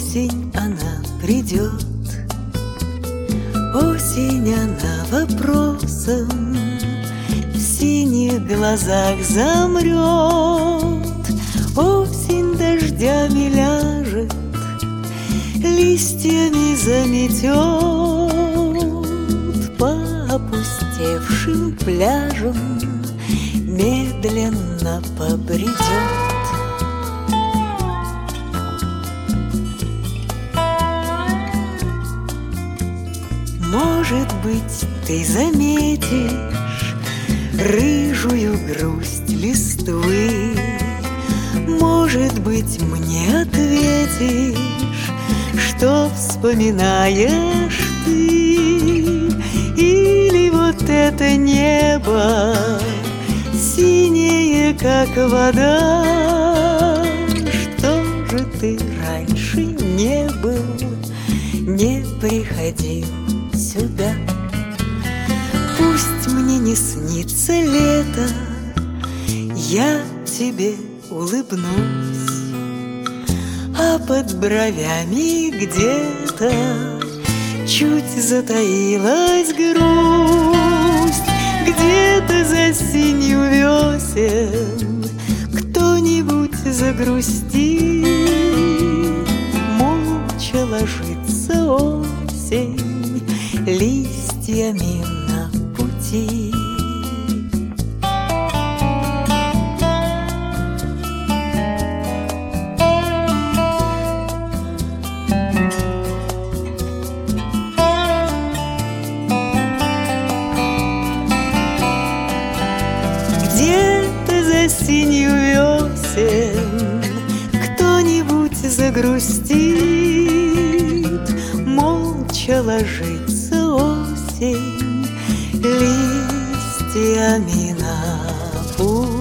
Осень, она придет, осень, она вопросом в синих глазах замрет, осень дождями ляжет, листьями заметет, по опустевшим пляжам медленно побредет. Может быть, ты заметишь рыжую грусть листвы, может быть, мне ответишь, что вспоминаешь ты, или вот это небо синее, как вода. Что же ты раньше не был, не приходил сюда? Пусть мне не снится лето, я тебе улыбнусь, а под бровями где-то чуть затаилась грусть. Где-то за синью весен кто-нибудь загрустит, молча ложится осень листьями на пути. Где-то за синью весен кто-нибудь загрустит, молча ложится осень листьями на путь.